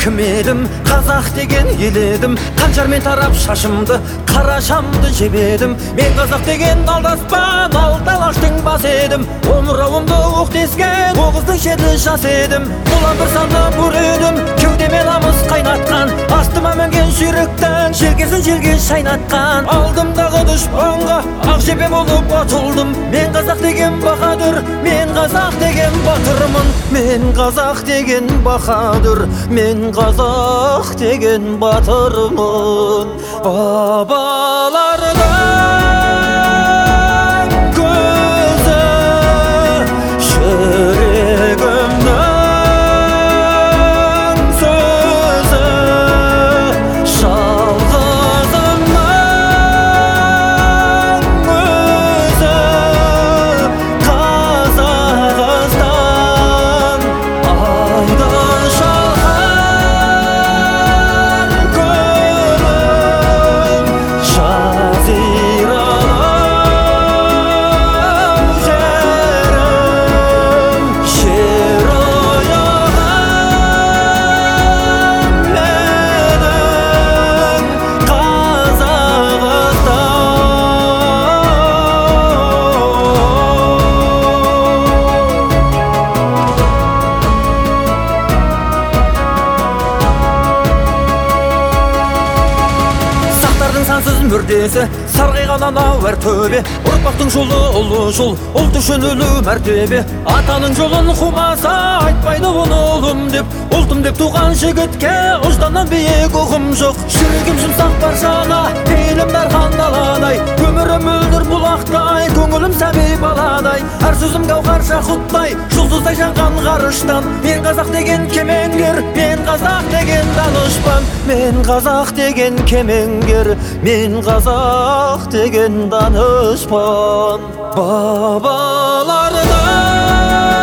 кім едім, қазақ деген ел едім. Қанжармен тарап шашымды, қара шамды жебедім. Мен қазақ деген алдаспан, алаштың басы едім. Омырауымды оқ тескен, оғыздың шеті жас едім. Бұлан бір санды бүредім, кеудеме намыс қайнатқан. Астыма мінген жүйріктің желкесін желге шайнатқан. Алдымдағы дұшпанға ақ жебе болып атылдым. Мен қазақ деген баһадүр, мен қазақ деген батырмын. Мен қазақ деген баһадүр, мен қазақ деген батырмын. Бабалардың көзі жүрегімнің сөзі, жалғызымның өзі. Қазақстан айды шалған көлім, жазираның жерім, жер аяғым менің Қазақстан. Сақтардың сансыз мүрдесі, сарғайған анау әр төбе. Ұрпақтың жолы ұлы жол, ұлт үшін өлу мәртебе. Атаның жолын қумаса, айтпайды оны ұлым деп. Ұлтым деп туған жігітке ұжданнан биік ұғым жоқ. Жүрегім жұмсақ паршада, пейілім дархан даладай. Өмірім мөлдір бұлақтай, көңілім сәби баладай. Әр сөзім гауһар жақұттай, жұлдыздай жанған ғарыштан. Мен қазақ деген кемеңгер, мен қазақ деген данышпан. Мен қазақ деген кемеңгер, мен қазақ деген данышпан. Бабалардың